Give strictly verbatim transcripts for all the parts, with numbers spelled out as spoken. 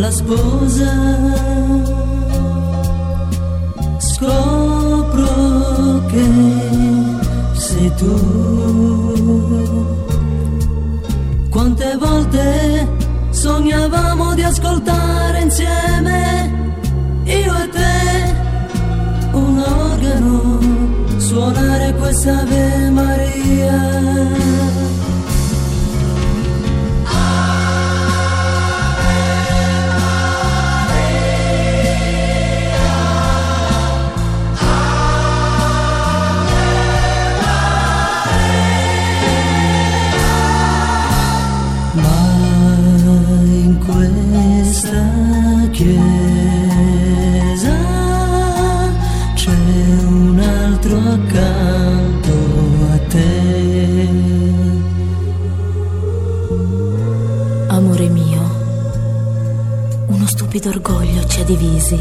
la sposa, scopro che sei tu. Quante volte sognavamo di ascoltare insieme, io e te, un organo, suonare questa Ave Maria. Chiesa c'è un altro accanto a te. Amore mio, uno stupido orgoglio ci ha divisi.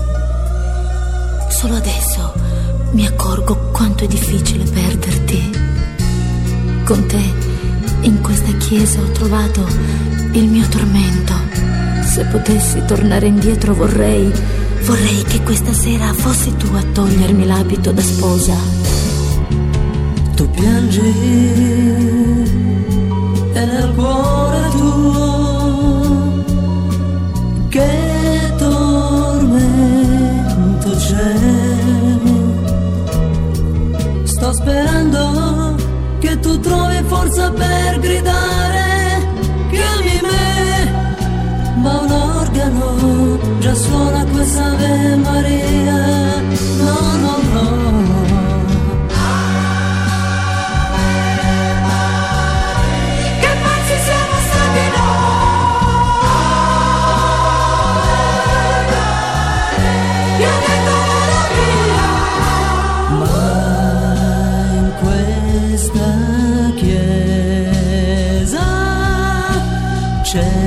Solo adesso mi accorgo quanto è difficile perderti. Con te in questa chiesa ho trovato il mio tormento. Se potessi tornare indietro vorrei, vorrei che questa sera fossi tu a togliermi l'abito da sposa. Tu piangi e nel cuore tuo che tormento c'è. Sto sperando che tu trovi forza per gridare, chiami me, ma un organo già suona questa Ave Maria. No, no, no. Che pazzi siamo stati noi. Io ho detto vado via. Ma in questa chiesa c'è